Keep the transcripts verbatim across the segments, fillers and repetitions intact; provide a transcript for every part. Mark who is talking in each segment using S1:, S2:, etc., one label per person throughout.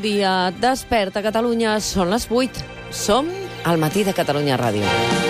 S1: Bon dia, desperta Catalunya, són les vuit. Som al Matí de Catalunya Ràdio.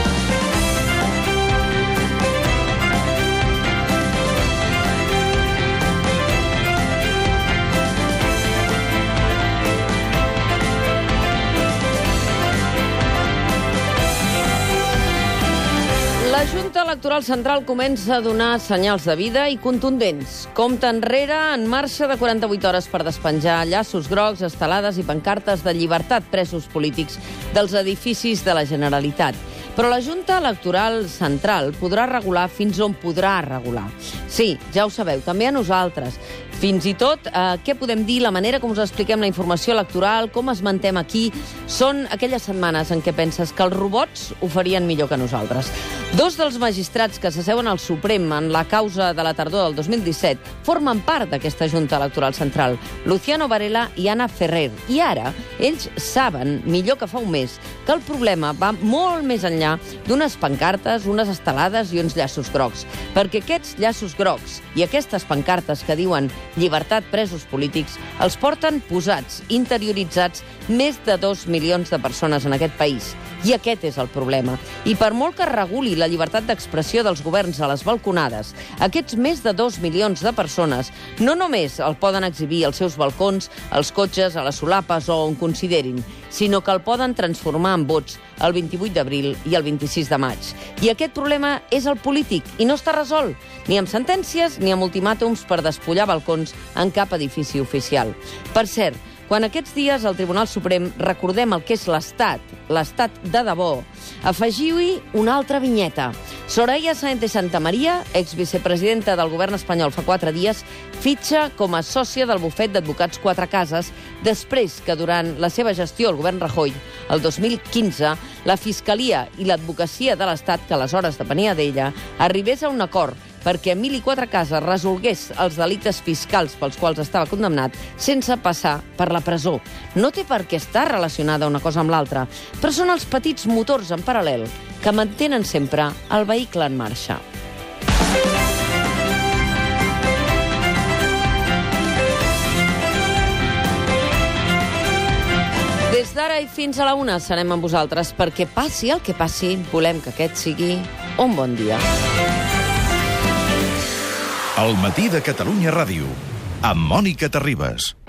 S1: La Junta Electoral Central comença a donar senyals de vida i contundents. Compte enrere en marxa de quaranta-vuit hores per despenjar llaços grocs, estelades i pancartes de llibertat presos polítics dels edificis de la Generalitat. Però la Junta Electoral Central podrà regular fins on podrà regular. Sí, ja ho sabeu, també a nosaltres. Fins i tot, eh, què podem dir, la manera com us expliquem la informació electoral, com es mantem aquí, són aquelles setmanes en què penses que els robots ho farien millor que nosaltres. Dos dels magistrats que s'asseuen al Suprem en la causa de la tardor del dos mil disset formen part d'aquesta Junta Electoral Central, Luciano Varela i Anna Ferrer. I ara, ells saben, millor que fa un mes, que el problema va molt més enllà d'unes pancartes, unes estelades i uns llaços grocs. Perquè aquests llaços grocs i aquestes pancartes que diuen llibertat presos polítics els porten posats, interioritzats, més de dos milions de persones en aquest país. I aquest és el problema. I per molt que reguli la llibertat d'expressió dels governs a les balconades, aquests més de dos milions de persones no només el poden exhibir als seus balcons, als cotxes, a les solapes o on considerin, sinó que el poden transformar en vots el vint-i-vuit d'abril i el vint-i-sis de maig. I aquest problema és el polític i no està resolt, ni amb sentències ni amb ultimàtums per despullar balcons en cap edifici oficial. Per cert, quan aquests dies al Tribunal Suprem recordem el que és l'Estat, l'Estat de debò, afegiu-hi una altra vinyeta. Soraya Sáenz de Santamaría, exvicepresidenta del govern espanyol fa quatre dies, fitxa com a sòcia del bufet d'advocats Quatre Cases després que durant la seva gestió al govern Rajoy, el dos mil quinze, la Fiscalia i l'Advocacia de l'Estat, que aleshores depenia d'ella, arribés a un acord perquè Emili Quatre Cases resolgués els delictes fiscals pels quals estava condemnat sense passar per la presó. No té per què estar relacionada una cosa amb l'altra, però són els petits motors en paral·lel que mantenen sempre el vehicle en marxa. Des d'ara i fins a la una serem amb vosaltres perquè passi el que passi, volem que aquest sigui un bon dia.
S2: El Matí de Catalunya Ràdio, amb Mònica Terribas.